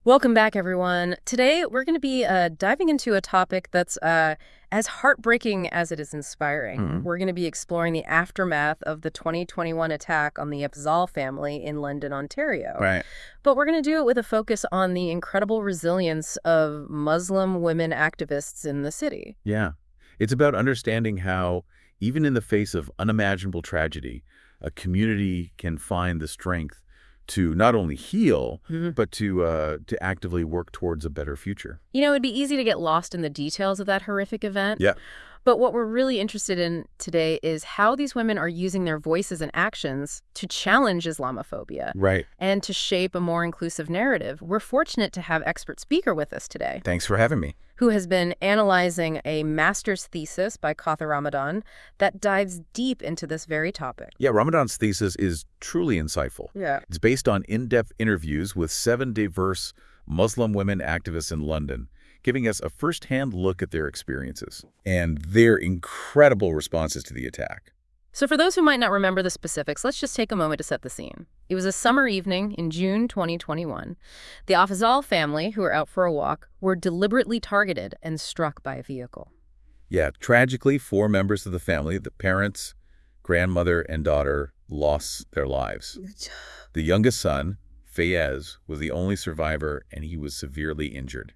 Welcome back, everyone. Today, we're going to be diving into a topic that's as heartbreaking as it is inspiring. Mhm. We're going to be exploring the aftermath of the 2021 attack on the Afzal family in London, Ontario. Right. But we're going to do it with a focus on the incredible resilience of Muslim women activists in the city. Yeah. It's about understanding how, even in the face of unimaginable tragedy, a community can find the strength to not only heal, but to actively work towards a better future. You know, it'd be easy to get lost in the details of that horrific event. Yeah. But what we're really interested in today is how these women are using their voices and actions to challenge Islamophobia Right. and to shape a more inclusive narrative. We're fortunate to have expert speaker with us today, Thanks for having me. who has been analyzing a master's thesis by Kawthar Ramadan that dives deep into this very topic. Yeah, Ramadan's thesis is truly insightful. Yeah. It's based on in-depth interviews with 7 diverse Muslim women activists in London, giving us a first-hand look at their experiences and their incredible responses to the attack. So for those who might not remember the specifics, let's just take a moment to set the scene. It was a summer evening in June 2021. The Afzal family, who were out for a walk, were deliberately targeted and struck by a vehicle. Yeah, tragically, 4 members of the family, the parents, grandmother, and daughter, lost their lives. The youngest son, Fayez, was the only survivor, and he was severely injured.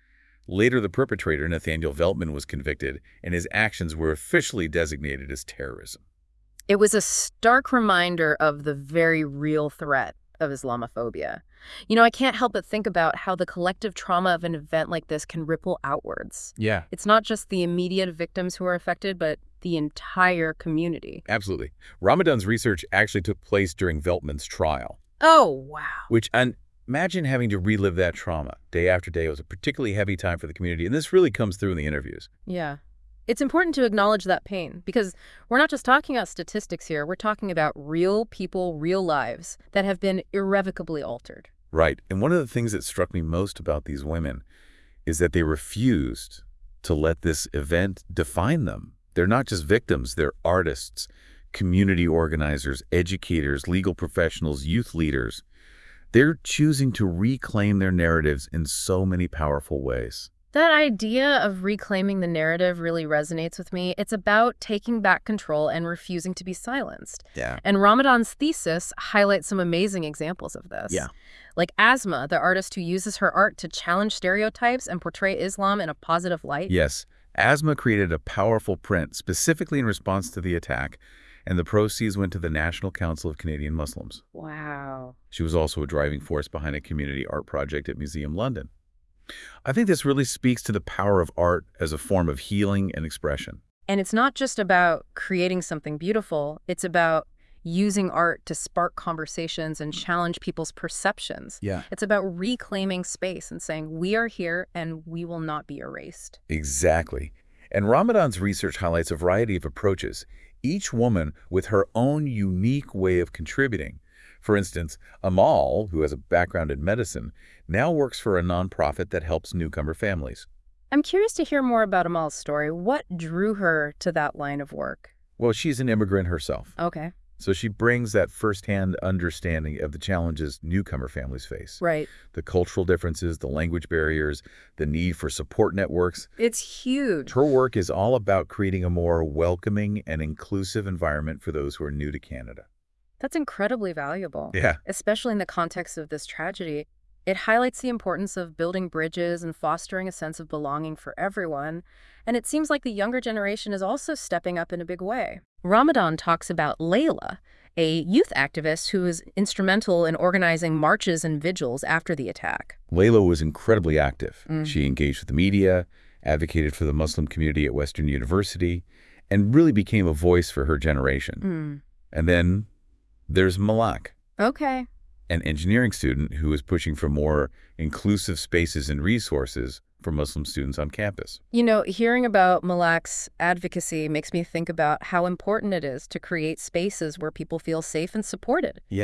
Later, the perpetrator, Nathaniel Veltman, was convicted, and his actions were officially designated as terrorism. It was a stark reminder of the very real threat of Islamophobia. You know, I can't help but think about how the collective trauma of an event like this can ripple outwards. Yeah, It's not just the immediate victims who are affected, but the entire community. absolutely. Ramadan's research actually took place during Veltman's trial, Oh, wow. and imagine having to relive that trauma day after day. It was a particularly heavy time for the community, and this really comes through in the interviews. Yeah. It's important to acknowledge that pain because we're not just talking about statistics here. We're talking about real people, real lives that have been irrevocably altered. Right. And one of the things that struck me most about these women is that they refused to let this event define them. They're not just victims, they're artists, community organizers, educators, legal professionals, youth leaders. They're choosing to reclaim their narratives in so many powerful ways. That idea of reclaiming the narrative really resonates with me. It's about taking back control and refusing to be silenced. Yeah. And Ramadan's thesis highlights some amazing examples of this. Yeah. Like Asma, the artist who uses her art to challenge stereotypes and portray Islam in a positive light. Yes. Asma created a powerful print specifically in response to the attack, and the proceeds went to the National Council of Canadian Muslims. Wow. She was also a driving force behind a community art project at Museum London. I think this really speaks to the power of art as a form of healing and expression. And it's not just about creating something beautiful. It's about using art to spark conversations and challenge people's perceptions. Yeah. It's about reclaiming space and saying, we are here and we will not be erased. Exactly. And Ramadan's research highlights a variety of approaches, each woman with her own unique way of contributing. For instance, Amal, who has a background in medicine, now works for a nonprofit that helps newcomer families. I'm curious to hear more about Amal's story. What drew her to that line of work? Well, she's an immigrant herself, Okay. so she brings that firsthand understanding of the challenges newcomer families face. Right. The cultural differences, the language barriers, the need for support networks. It's huge. Her work is all about creating a more welcoming and inclusive environment for those who are new to Canada. That's incredibly valuable, Yeah. especially in the context of this tragedy. It highlights the importance of building bridges and fostering a sense of belonging for everyone. And it seems like the younger generation is also stepping up in a big way. Ramadan talks about Layla, a youth activist who was instrumental in organizing marches and vigils after the attack. Layla was incredibly active. Mm. She engaged with the media, advocated for the Muslim community at Western University, and really became a voice for her generation. And then there's Malak, Okay. an engineering student who is pushing for more inclusive spaces and resources for Muslim students on campus. You know, hearing about Malak's advocacy makes me think about how important it is to create spaces where people feel safe and supported. Yeah.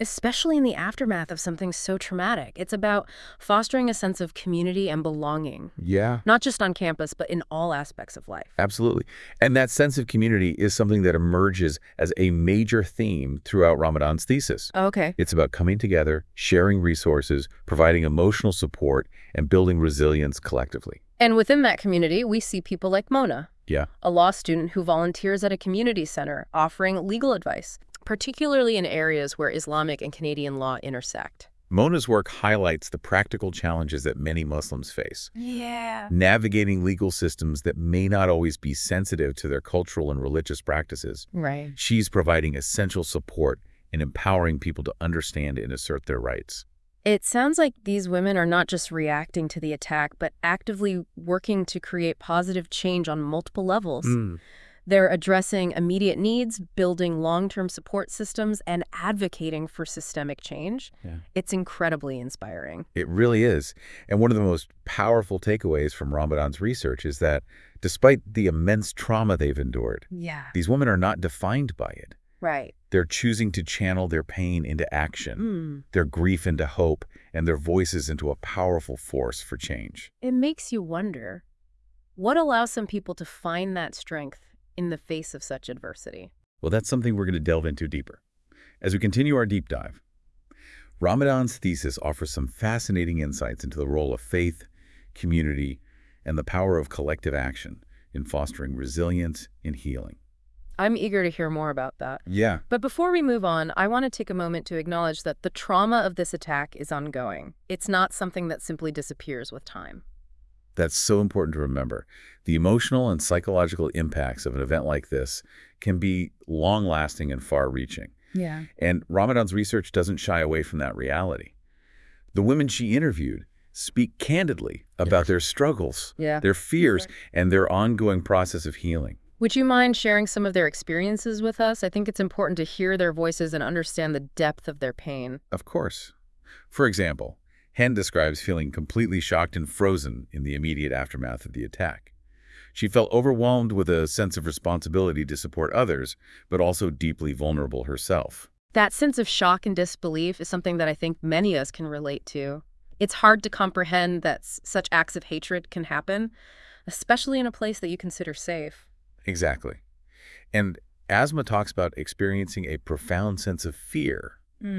especially in the aftermath of something so traumatic. It's about fostering a sense of community and belonging, Yeah. not just on campus, but in all aspects of life. Absolutely. And that sense of community is something that emerges as a major theme throughout Ramadan's thesis. Okay. It's about coming together, sharing resources, providing emotional support, and building resilience collectively. And within that community, we see people like Mona, Yeah. a law student who volunteers at a community center offering legal advice, particularly in areas where Islamic and Canadian law intersect. Mona's work highlights the practical challenges that many Muslims face, Yeah. navigating legal systems that may not always be sensitive to their cultural and religious practices. Right. She's providing essential support and empowering people to understand and assert their rights. It sounds like these women are not just reacting to the attack, but actively working to create positive change on multiple levels. They're addressing immediate needs, building long-term support systems, and advocating for systemic change. Yeah. It's incredibly inspiring. It really is. And one of the most powerful takeaways from Ramadan's research is that despite the immense trauma they've endured, Yeah. these women are not defined by it. Right. They're choosing to channel their pain into action, their grief into hope, and their voices into a powerful force for change. It makes you wonder, what allows some people to find that strength in the face of such adversity? Well, that's something we're going to delve into deeper. As we continue our deep dive, Ramadan's thesis offers some fascinating insights into the role of faith, community, and the power of collective action in fostering resilience and healing. I'm eager to hear more about that. Yeah. But before we move on, I want to take a moment to acknowledge that the trauma of this attack is ongoing. It's not something that simply disappears with time. That's so important to remember. The emotional and psychological impacts of an event like this can be long-lasting and far-reaching. Yeah. And Ramadan's research doesn't shy away from that reality. The women she interviewed speak candidly about their struggles, Yeah. their fears, and their ongoing process of healing. Would you mind sharing some of their experiences with us? I think it's important to hear their voices and understand the depth of their pain. Of course. For example, Hen describes feeling completely shocked and frozen in the immediate aftermath of the attack. She felt overwhelmed with a sense of responsibility to support others, but also deeply vulnerable herself. That sense of shock and disbelief is something that I think many of us can relate to. It's hard to comprehend that such acts of hatred can happen, especially in a place that you consider safe. Exactly. And Asma talks about experiencing a profound sense of fear.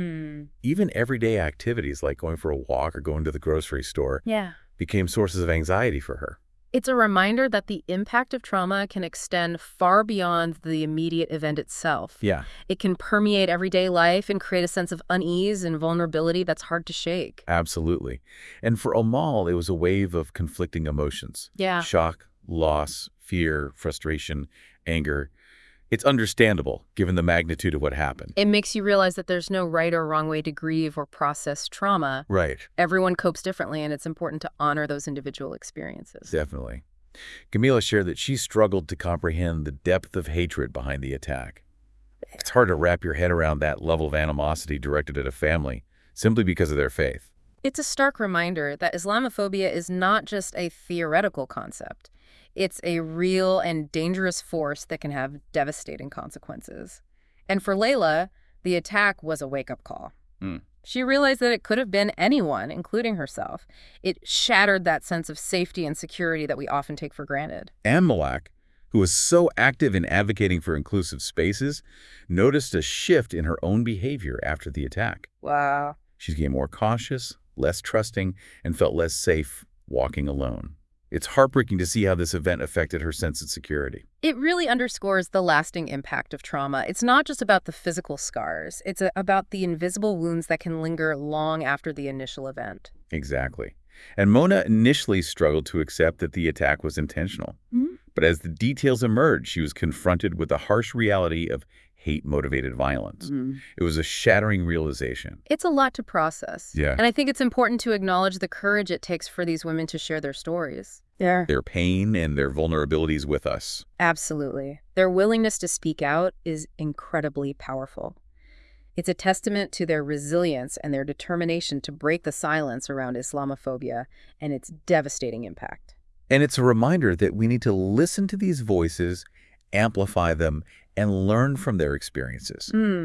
Even everyday activities like going for a walk or going to the grocery store Yeah. became sources of anxiety for her. It's a reminder that the impact of trauma can extend far beyond the immediate event itself. Yeah, It can permeate everyday life and create a sense of unease and vulnerability that's hard to shake. absolutely. And for Amal, it was a wave of conflicting emotions. Yeah. Shock, loss, fear, frustration, anger. It's understandable given the magnitude of what happened. It makes you realize that there's no right or wrong way to grieve or process trauma. Right. Everyone copes differently, and it's important to honor those individual experiences. Definitely. Camila shared that she struggled to comprehend the depth of hatred behind the attack. It's hard to wrap your head around that level of animosity directed at a family simply because of their faith. It's a stark reminder that Islamophobia is not just a theoretical concept. It's a real and dangerous force that can have devastating consequences. And for Layla, the attack was a wake-up call. She realized that it could have been anyone, including herself. It shattered that sense of safety and security that we often take for granted. And Malak, who was so active in advocating for inclusive spaces, noticed a shift in her own behavior after the attack. Wow. She became more cautious, less trusting, and felt less safe walking alone. It's heartbreaking to see how this event affected her sense of security. It really underscores the lasting impact of trauma. It's not just about the physical scars. It's about the invisible wounds that can linger long after the initial event. Exactly. And Mona initially struggled to accept that the attack was intentional. But as the details emerged, she was confronted with the harsh reality of hate-motivated violence. It was a shattering realization. It's a lot to process. Yeah. And I think it's important to acknowledge the courage it takes for these women to share their stories. Their pain and their vulnerabilities with us. Absolutely. Their willingness to speak out is incredibly powerful. It's a testament to their resilience and their determination to break the silence around Islamophobia and its devastating impact. And it's a reminder that we need to listen to these voices, amplify them, and learn from their experiences.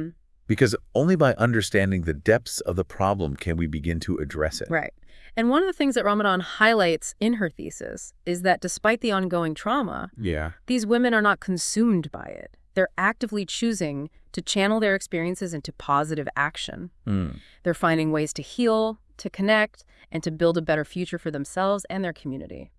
Because only by understanding the depths of the problem can we begin to address it. Right. And one of the things that Ramadan highlights in her thesis is that despite the ongoing trauma, Yeah. these women are not consumed by it. They're actively choosing to channel their experiences into positive action. Mm. They're finding ways to heal, to connect, and to build a better future for themselves and their community.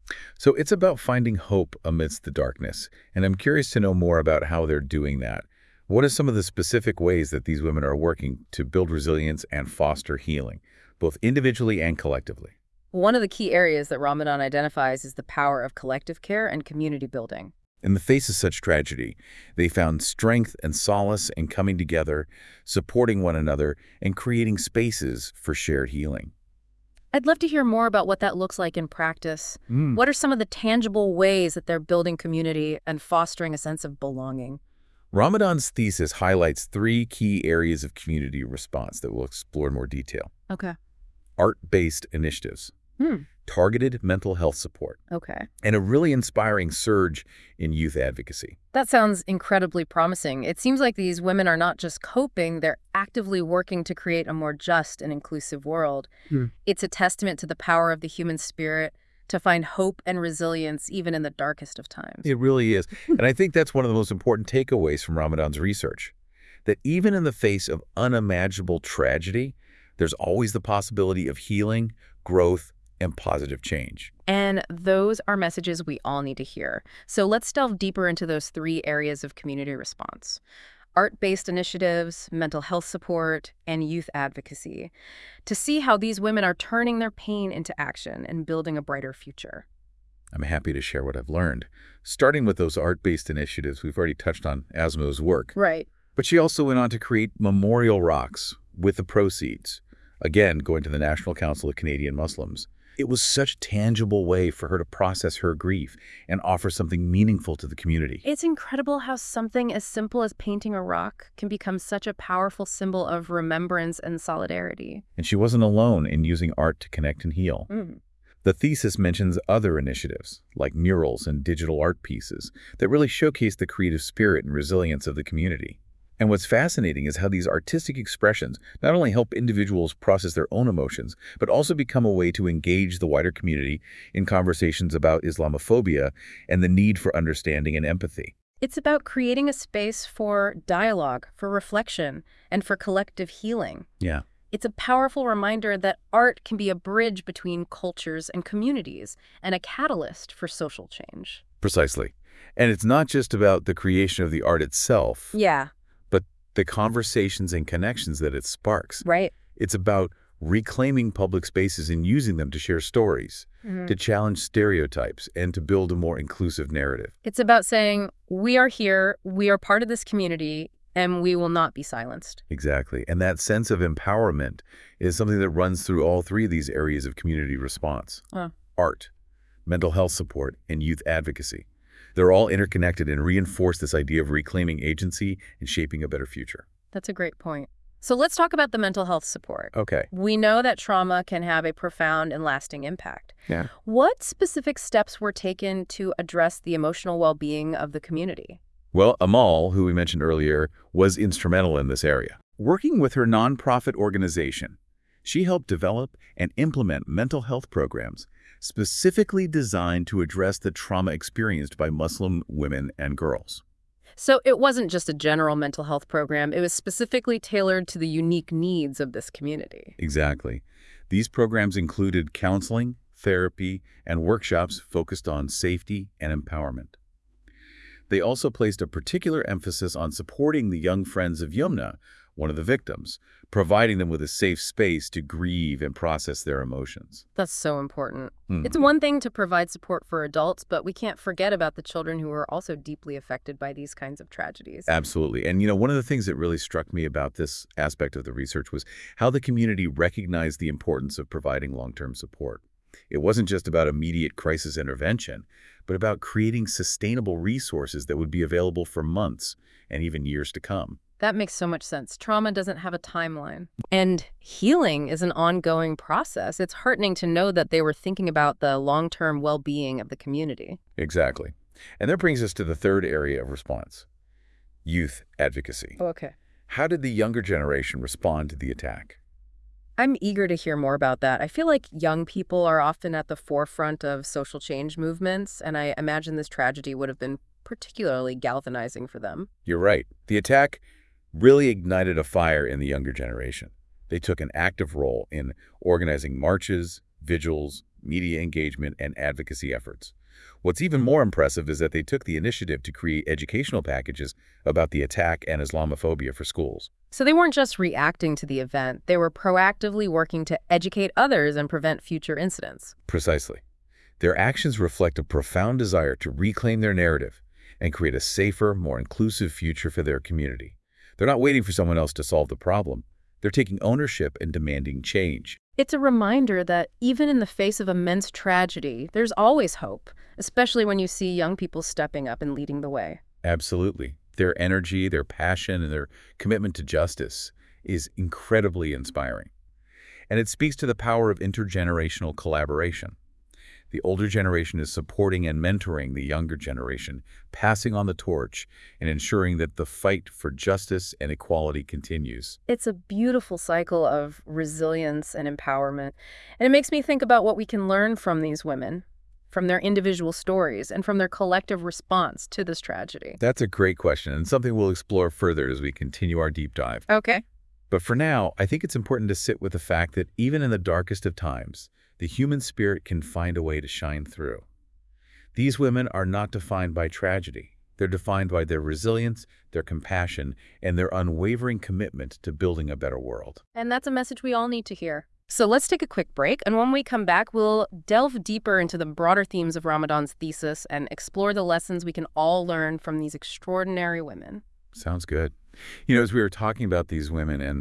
So it's about finding hope amidst the darkness, and I'm curious to know more about how they're doing that. What are some of the specific ways that these women are working to build resilience and foster healing, both individually and collectively? One of the key areas that Ramadan identifies is the power of collective care and community building. In the face of such tragedy, they found strength and solace in coming together, supporting one another, and creating spaces for shared healing. I'd love to hear more about what that looks like in practice. What are some of the tangible ways that they're building community and fostering a sense of belonging? Ramadan's thesis highlights 3 key areas of community response that we'll explore in more detail. Okay. Art-based initiatives, targeted mental health support, Okay. and a really inspiring surge in youth advocacy. That sounds incredibly promising. It seems like these women are not just coping, they're actively working to create a more just and inclusive world. It's a testament to the power of the human spirit to find hope and resilience even in the darkest of times. It really is. And I think that's one of the most important takeaways from Ramadan's research, that even in the face of unimaginable tragedy, there's always the possibility of healing, growth, and positive change. And those are messages we all need to hear. So let's delve deeper into those 3 areas of community response: art-based initiatives, mental health support, and youth advocacy, to see how these women are turning their pain into action and building a brighter future. I'm happy to share what I've learned. Starting with those art-based initiatives, we've already touched on Asmo's work. Right. But she also went on to create memorial rocks with the proceeds, again, going to the National Council of Canadian Muslims. It was such a tangible way for her to process her grief and offer something meaningful to the community. It's incredible how something as simple as painting a rock can become such a powerful symbol of remembrance and solidarity. And she wasn't alone in using art to connect and heal. The thesis mentions other initiatives, like murals and digital art pieces, that really showcase the creative spirit and resilience of the community. And what's fascinating is how these artistic expressions not only help individuals process their own emotions, but also become a way to engage the wider community in conversations about Islamophobia and the need for understanding and empathy. It's about creating a space for dialogue, for reflection, and for collective healing. Yeah. It's a powerful reminder that art can be a bridge between cultures and communities and a catalyst for social change. Precisely. And it's not just about the creation of the art itself, Yeah. but the conversations and connections that it sparks. Right. It's about reclaiming public spaces and using them to share stories, to challenge stereotypes, and to build a more inclusive narrative. It's about saying, we are here, we are part of this community, and we will not be silenced. Exactly. And that sense of empowerment is something that runs through all 3 of these areas of community response. Art, mental health support, and youth advocacy. They're all interconnected and reinforce this idea of reclaiming agency and shaping a better future. That's a great point. So let's talk about the mental health support. Okay. We know that trauma can have a profound and lasting impact. Yeah. What specific steps were taken to address the emotional well-being of the community? Well, Amal, who we mentioned earlier, was instrumental in this area. Working with her nonprofit organization, she helped develop and implement mental health programs specifically designed to address the trauma experienced by Muslim women and girls. So it wasn't just a general mental health program, it was specifically tailored to the unique needs of this community. Exactly. These programs included counseling, therapy, and workshops focused on safety and empowerment. They also placed a particular emphasis on supporting the young friends of Yumna, one of the victims, providing them with a safe space to grieve and process their emotions. That's so important. It's one thing to provide support for adults, but we can't forget about the children who are also deeply affected by these kinds of tragedies. Absolutely. And, one of the things that really struck me about this aspect of the research was how the community recognized the importance of providing long-term support. It wasn't just about immediate crisis intervention, but about creating sustainable resources that would be available for months and even years to come. That makes so much sense. Trauma doesn't have a timeline. And healing is an ongoing process. It's heartening to know that they were thinking about the long-term well-being of the community. Exactly. And that brings us to the 3rd area of response, youth advocacy. Okay. How did the younger generation respond to the attack? I'm eager to hear more about that. I feel like young people are often at the forefront of social change movements, and I imagine this tragedy would have been particularly galvanizing for them. You're right. The attack really ignited a fire in the younger generation. They took an active role in organizing marches, vigils, media engagement, and advocacy efforts. What's even more impressive is that they took the initiative to create educational packages about the attack and Islamophobia for schools. So they weren't just reacting to the event, they were proactively working to educate others and prevent future incidents. Precisely. Their actions reflect a profound desire to reclaim their narrative and create a safer, more inclusive future for their community. They're not waiting for someone else to solve the problem. They're taking ownership and demanding change. It's a reminder that even in the face of immense tragedy, there's always hope, especially when you see young people stepping up and leading the way. Absolutely. Their energy, their passion, and their commitment to justice is incredibly inspiring. And it speaks to the power of intergenerational collaboration. The older generation is supporting and mentoring the younger generation, passing on the torch and ensuring that the fight for justice and equality continues. It's a beautiful cycle of resilience and empowerment, and it makes me think about what we can learn from these women, from their individual stories, and from their collective response to this tragedy. That's a great question and something we'll explore further as we continue our deep dive. Okay. But for now, I think it's important to sit with the fact that even in the darkest of times, the human spirit can find a way to shine through. These women are not defined by tragedy. They're defined by their resilience, their compassion, and their unwavering commitment to building a better world. And that's a message we all need to hear. So let's take a quick break, and when we come back, we'll delve deeper into the broader themes of Ramadan's thesis and explore the lessons we can all learn from these extraordinary women. Sounds good. You know, as we were talking about these women and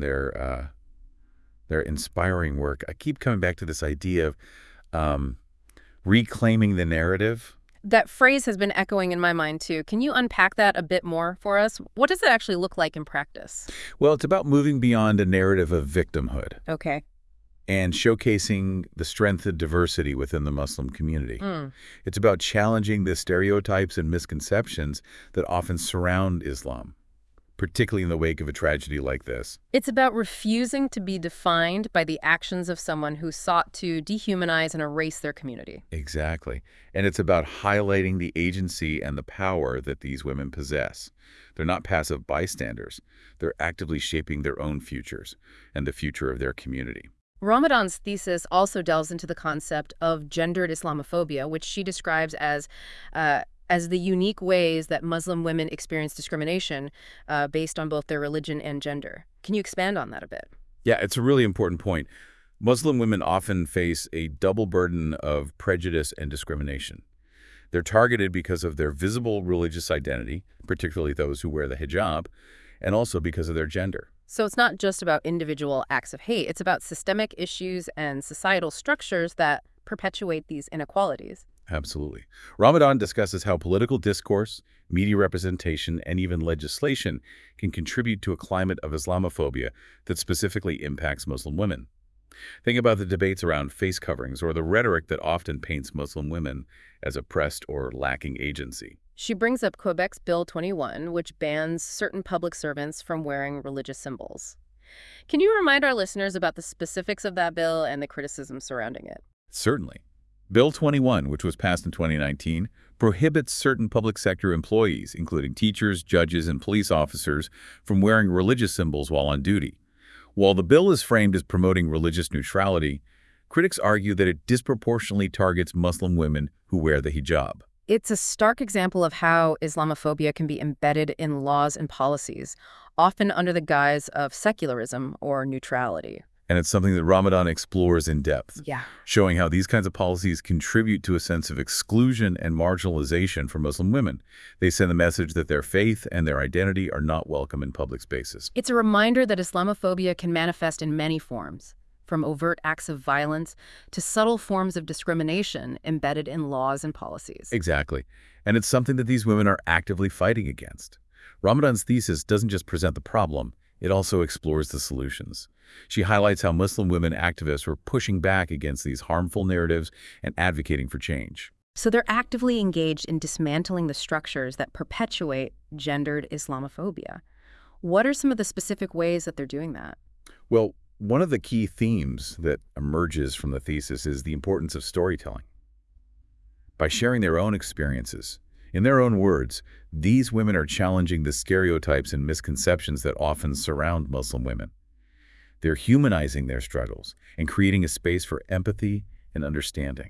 their inspiring work, I keep coming back to this idea of reclaiming the narrative. That phrase has been echoing in my mind, too. Can you unpack that a bit more for us? What does it actually look like in practice? Well, it's about moving beyond a narrative of victimhood Okay. and showcasing the strength and diversity within the Muslim community. It's about challenging the stereotypes and misconceptions that often surround Islam, particularly in the wake of a tragedy like this. It's about refusing to be defined by the actions of someone who sought to dehumanize and erase their community. Exactly. And it's about highlighting the agency and the power that these women possess. They're not passive bystanders. They're actively shaping their own futures and the future of their community. Ramadan's thesis also delves into the concept of gendered Islamophobia, which she describes as the unique ways that Muslim women experience discrimination based on both their religion and gender. Can you expand on that a bit? Yeah, it's a really important point. Muslim women often face a double burden of prejudice and discrimination. They're targeted because of their visible religious identity, particularly those who wear the hijab, and also because of their gender. So it's not just about individual acts of hate, it's about systemic issues and societal structures that perpetuate these inequalities. Absolutely. Ramadan discusses how political discourse, media representation, and even legislation can contribute to a climate of Islamophobia that specifically impacts Muslim women. Think about the debates around face coverings or the rhetoric that often paints Muslim women as oppressed or lacking agency. She brings up Quebec's Bill 21, which bans certain public servants from wearing religious symbols. Can you remind our listeners about the specifics of that bill and the criticism surrounding it? Certainly. Bill 21, which was passed in 2019, prohibits certain public sector employees, including teachers, judges, and police officers, from wearing religious symbols while on duty. While the bill is framed as promoting religious neutrality, critics argue that it disproportionately targets Muslim women who wear the hijab. It's a stark example of how Islamophobia can be embedded in laws and policies, often under the guise of secularism or neutrality. And it's something that Ramadan explores in depth, Yeah. showing how these kinds of policies contribute to a sense of exclusion and marginalization for Muslim women. They send the message that their faith and their identity are not welcome in public spaces. It's a reminder that Islamophobia can manifest in many forms, from overt acts of violence to subtle forms of discrimination embedded in laws and policies. Exactly. And it's something that these women are actively fighting against. Ramadan's thesis doesn't just present the problem, it also explores the solutions. She highlights how Muslim women activists were pushing back against these harmful narratives and advocating for change. So they're actively engaged in dismantling the structures that perpetuate gendered Islamophobia. What are some of the specific ways that they're doing that? Well, one of the key themes that emerges from the thesis is the importance of storytelling. By sharing their own experiences, in their own words, these women are challenging the stereotypes and misconceptions that often surround Muslim women. They're humanizing their struggles and creating a space for empathy and understanding.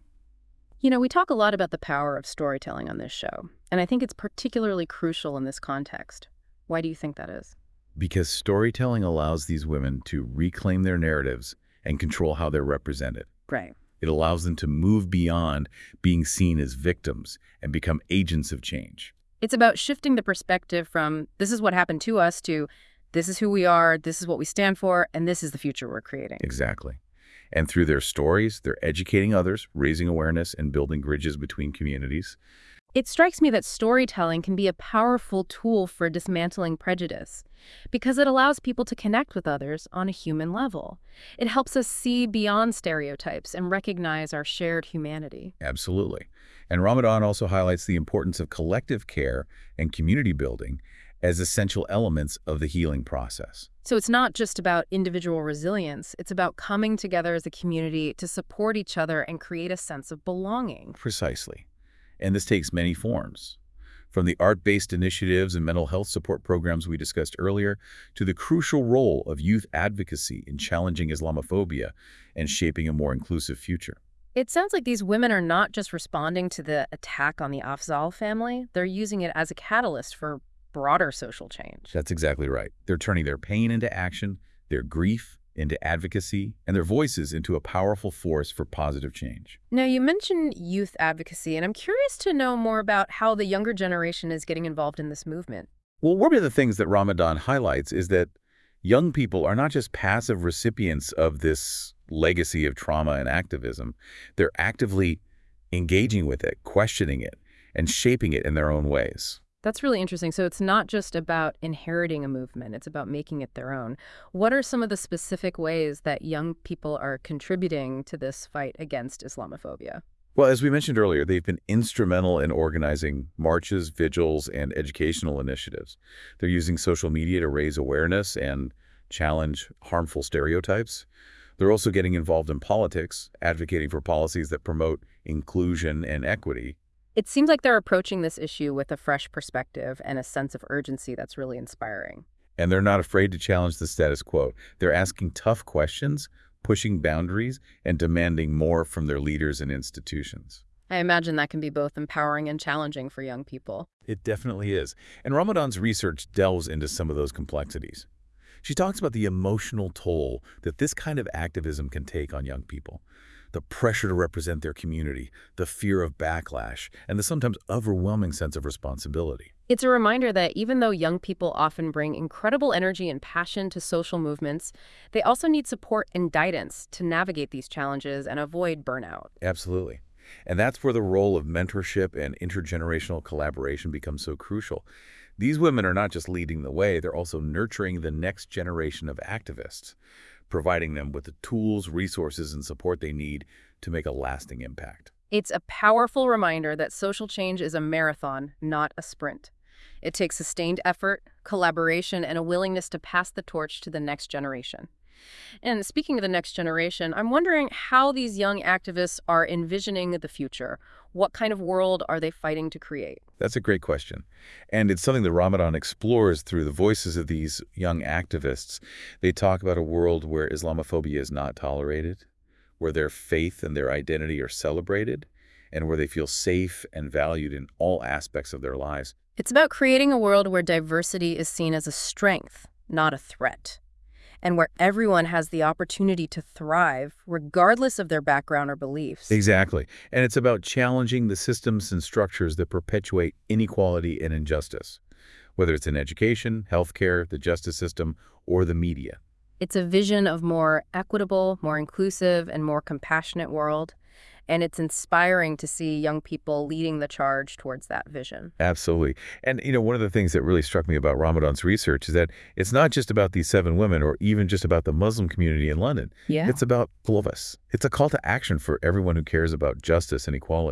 We talk a lot about the power of storytelling on this show, and I think it's particularly crucial in this context. Why do you think that is? Because storytelling allows these women to reclaim their narratives and control how they're represented. Right. It allows them to move beyond being seen as victims and become agents of change. It's about shifting the perspective from this is what happened to us to this is who we are, this is what we stand for, and this is the future we're creating. Exactly. And through their stories, they're educating others, raising awareness, and building bridges between communities. It strikes me that storytelling can be a powerful tool for dismantling prejudice because it allows people to connect with others on a human level. It helps us see beyond stereotypes and recognize our shared humanity. Absolutely. And Ramadan also highlights the importance of collective care and community building as essential elements of the healing process. So it's not just about individual resilience, it's about coming together as a community to support each other and create a sense of belonging. Precisely. And this takes many forms, from the art-based initiatives and mental health support programs we discussed earlier to the crucial role of youth advocacy in challenging Islamophobia and shaping a more inclusive future. It sounds like these women are not just responding to the attack on the Afzal family, they're using it as a catalyst for broader social change. That's exactly right. They're turning their pain into action, their grief into advocacy, and their voices into a powerful force for positive change. Now, you mentioned youth advocacy, and I'm curious to know more about how the younger generation is getting involved in this movement. Well, one of the things that Ramadan highlights is that young people are not just passive recipients of this legacy of trauma and activism. They're actively engaging with it, questioning it, and shaping it in their own ways. That's really interesting. So it's not just about inheriting a movement, it's about making it their own. What are some of the specific ways that young people are contributing to this fight against Islamophobia? Well, as we mentioned earlier, they've been instrumental in organizing marches, vigils, and educational initiatives. They're using social media to raise awareness and challenge harmful stereotypes. They're also getting involved in politics, advocating for policies that promote inclusion and equity. It seems like they're approaching this issue with a fresh perspective and a sense of urgency that's really inspiring. And they're not afraid to challenge the status quo. They're asking tough questions, pushing boundaries, and demanding more from their leaders and institutions. I imagine that can be both empowering and challenging for young people. It definitely is. And Ramadan's research delves into some of those complexities. She talks about the emotional toll that this kind of activism can take on young people. The pressure to represent their community, the fear of backlash, and the sometimes overwhelming sense of responsibility. It's a reminder that even though young people often bring incredible energy and passion to social movements, they also need support and guidance to navigate these challenges and avoid burnout. Absolutely. And that's where the role of mentorship and intergenerational collaboration becomes so crucial. These women are not just leading the way, they're also nurturing the next generation of activists, providing them with the tools, resources, and support they need to make a lasting impact. It's a powerful reminder that social change is a marathon, not a sprint. It takes sustained effort, collaboration, and a willingness to pass the torch to the next generation. And speaking of the next generation, I'm wondering how these young activists are envisioning the future. What kind of world are they fighting to create? That's a great question. And it's something that Ramadan explores through the voices of these young activists. They talk about a world where Islamophobia is not tolerated, where their faith and their identity are celebrated, and where they feel safe and valued in all aspects of their lives. It's about creating a world where diversity is seen as a strength, not a threat, and where everyone has the opportunity to thrive, regardless of their background or beliefs. Exactly. And it's about challenging the systems and structures that perpetuate inequality and injustice, whether it's in education, healthcare, the justice system, or the media. It's a vision of more equitable, more inclusive, and more compassionate world. And it's inspiring to see young people leading the charge towards that vision. Absolutely. And, one of the things that really struck me about Ramadan's research is that it's not just about these 7 women or even just about the Muslim community in London. Yeah. It's about all of us. It's a call to action for everyone who cares about justice and equality.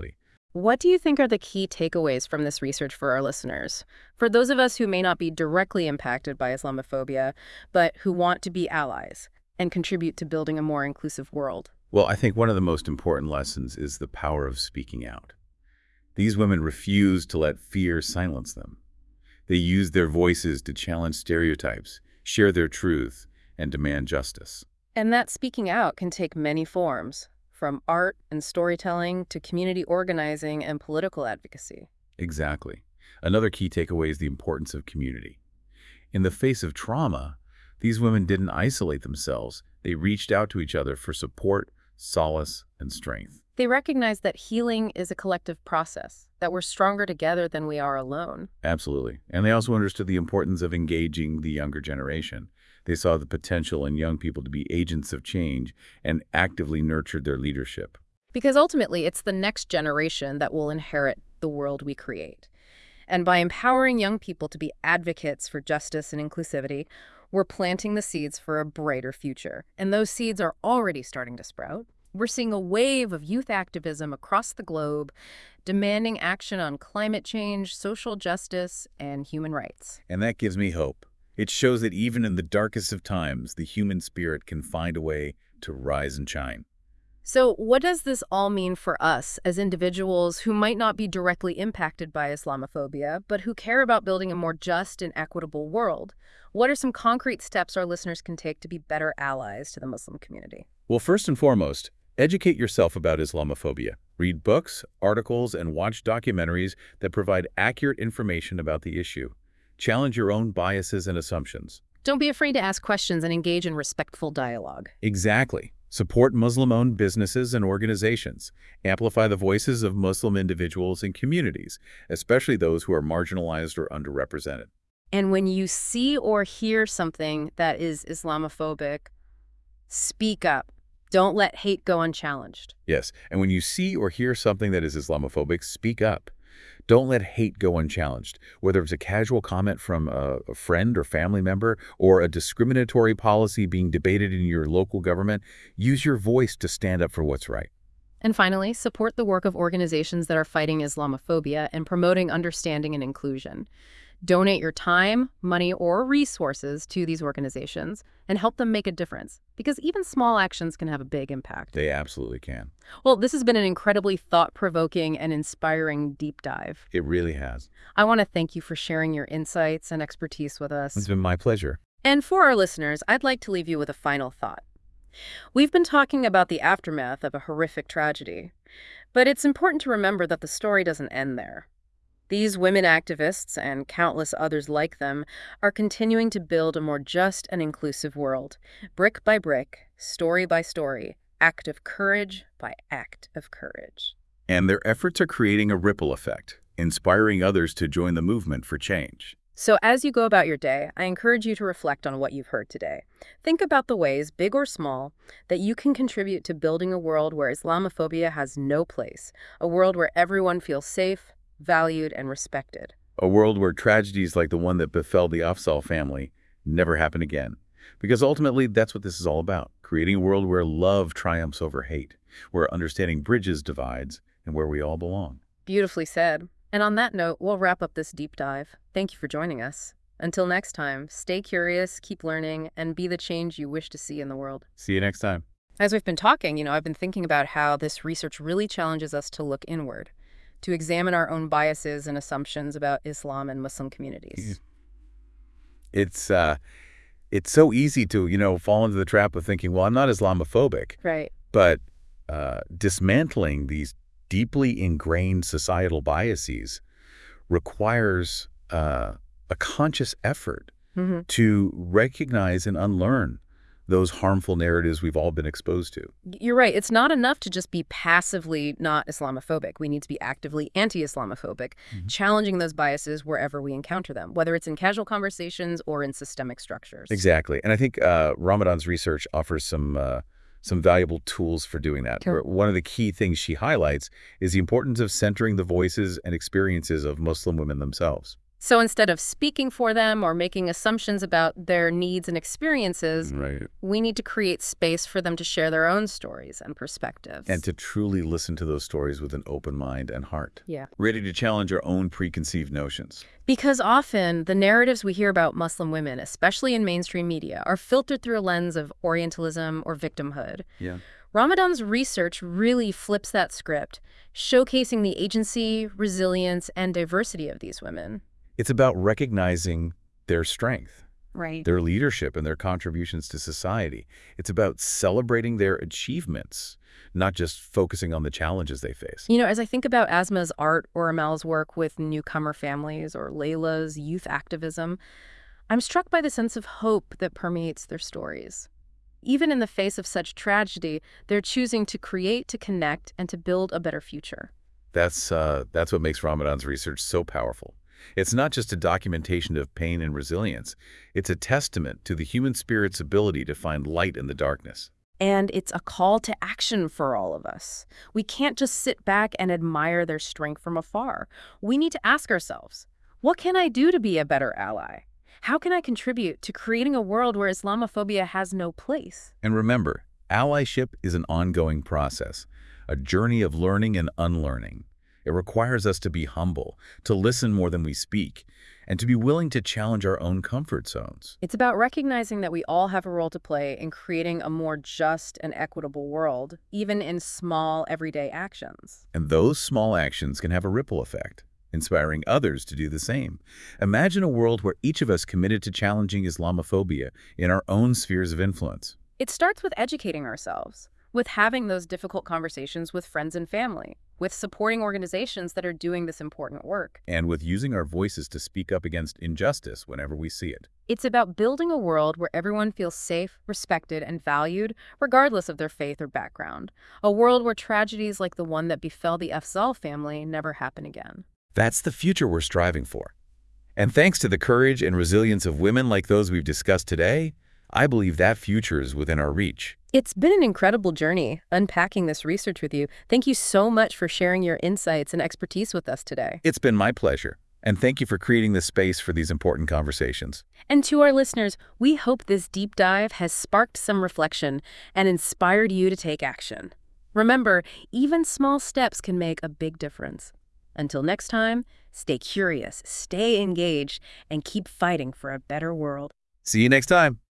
What do you think are the key takeaways from this research for our listeners? For those of us who may not be directly impacted by Islamophobia, but who want to be allies and contribute to building a more inclusive world. Well, I think one of the most important lessons is the power of speaking out. These women refuse to let fear silence them. They use their voices to challenge stereotypes, share their truth, and demand justice. And that speaking out can take many forms, from art and storytelling to community organizing and political advocacy. Exactly. Another key takeaway is the importance of community. In the face of trauma, these women didn't isolate themselves. They reached out to each other for support, solace, and strength. They recognize that healing is a collective process, that we're stronger together than we are alone. Absolutely. And they also understood the importance of engaging the younger generation. They saw the potential in young people to be agents of change and actively nurtured their leadership. Because ultimately, it's the next generation that will inherit the world we create. And by empowering young people to be advocates for justice and inclusivity, we're planting the seeds for a brighter future. And those seeds are already starting to sprout. We're seeing a wave of youth activism across the globe, demanding action on climate change, social justice, and human rights. And that gives me hope. It shows that even in the darkest of times, the human spirit can find a way to rise and shine. So what does this all mean for us as individuals who might not be directly impacted by Islamophobia, but who care about building a more just and equitable world? What are some concrete steps our listeners can take to be better allies to the Muslim community? Well, first and foremost, educate yourself about Islamophobia. Read books, articles, and watch documentaries that provide accurate information about the issue. Challenge your own biases and assumptions. Don't be afraid to ask questions and engage in respectful dialogue. Exactly. Support Muslim-owned businesses and organizations. Amplify the voices of Muslim individuals and communities, especially those who are marginalized or underrepresented. And when you see or hear something that is Islamophobic, speak up. Don't let hate go unchallenged. Yes, and when you see or hear something that is Islamophobic, speak up. Don't let hate go unchallenged, whether it's a casual comment from a friend or family member or a discriminatory policy being debated in your local government. Use your voice to stand up for what's right. And finally, support the work of organizations that are fighting Islamophobia and promoting understanding and inclusion. Donate your time, money, or resources to these organizations and help them make a difference, because even small actions can have a big impact. They absolutely can. Well, this has been an incredibly thought-provoking and inspiring deep dive. It really has. I want to thank you for sharing your insights and expertise with us. It's been my pleasure. And for our listeners, I'd like to leave you with a final thought. We've been talking about the aftermath of a horrific tragedy, but it's important to remember that the story doesn't end there. These women activists, and countless others like them, are continuing to build a more just and inclusive world, brick by brick, story by story, act of courage by act of courage. And their efforts are creating a ripple effect, inspiring others to join the movement for change. So as you go about your day, I encourage you to reflect on what you've heard today. Think about the ways, big or small, that you can contribute to building a world where Islamophobia has no place, a world where everyone feels safe, valued, and respected. A world where tragedies like the one that befell the Afzal family never happen again. Because ultimately, that's what this is all about, creating a world where love triumphs over hate, where understanding bridges divides, and where we all belong. Beautifully said. And on that note, we'll wrap up this deep dive. Thank you for joining us. Until next time, stay curious, keep learning, and be the change you wish to see in the world. See you next time. As we've been talking, I've been thinking about how this research really challenges us to look inward, to examine our own biases and assumptions about Islam and Muslim communities. It's so easy to, fall into the trap of thinking, well, I'm not Islamophobic. Right. But dismantling these deeply ingrained societal biases requires a conscious effort to recognize and unlearn those harmful narratives we've all been exposed to. You're right. It's not enough to just be passively not Islamophobic. We need to be actively anti-Islamophobic, challenging those biases wherever we encounter them, whether it's in casual conversations or in systemic structures. Exactly. And I think Ramadan's research offers some valuable tools for doing that. Sure. One of the key things she highlights is the importance of centering the voices and experiences of Muslim women themselves. So instead of speaking for them or making assumptions about their needs and experiences, Right. we need to create space for them to share their own stories and And perspectives. to truly listen to those stories with an open mind and heart. Yeah. Ready to challenge our own preconceived notions. Because often the narratives we hear about Muslim women, especially in mainstream media, are filtered through a lens of Orientalism or victimhood. Yeah. Ramadan's research really flips that script, showcasing the agency, resilience, and diversity of these women. It's about recognizing their strength, Right. their leadership, and their contributions to society. It's about celebrating their achievements, not just focusing on the challenges they face. You know, as I think about Asma's art or Amal's work with newcomer families or Layla's youth activism, I'm struck by the sense of hope that permeates their stories. Even in the face of such tragedy, they're choosing to create, to connect, and to build a better future. That's what makes Ramadan's research so powerful. It's not just a documentation of pain and resilience. It's a testament to the human spirit's ability to find light in the darkness. And it's a call to action for all of us. We can't just sit back and admire their strength from afar. We need to ask ourselves, what can I do to be a better ally? How can I contribute to creating a world where Islamophobia has no place? And remember, allyship is an ongoing process, a journey of learning and unlearning. It requires us to be humble, to listen more than we speak, and to be willing to challenge our own comfort zones. It's about recognizing that we all have a role to play in creating a more just and equitable world, even in small, everyday actions. And those small actions can have a ripple effect, inspiring others to do the same. Imagine a world where each of us committed to challenging Islamophobia in our own spheres of influence. It starts with educating ourselves, with having those difficult conversations with friends and family, with supporting organizations that are doing this important work. And with using our voices to speak up against injustice whenever we see it. It's about building a world where everyone feels safe, respected, and valued, regardless of their faith or background. A world where tragedies like the one that befell the Afzal family never happen again. That's the future we're striving for. And thanks to the courage and resilience of women like those we've discussed today, I believe that future is within our reach. It's been an incredible journey unpacking this research with you. Thank you so much for sharing your insights and expertise with us today. It's been my pleasure. And thank you for creating the space for these important conversations. And to our listeners, we hope this deep dive has sparked some reflection and inspired you to take action. Remember, even small steps can make a big difference. Until next time, stay curious, stay engaged, and keep fighting for a better world. See you next time.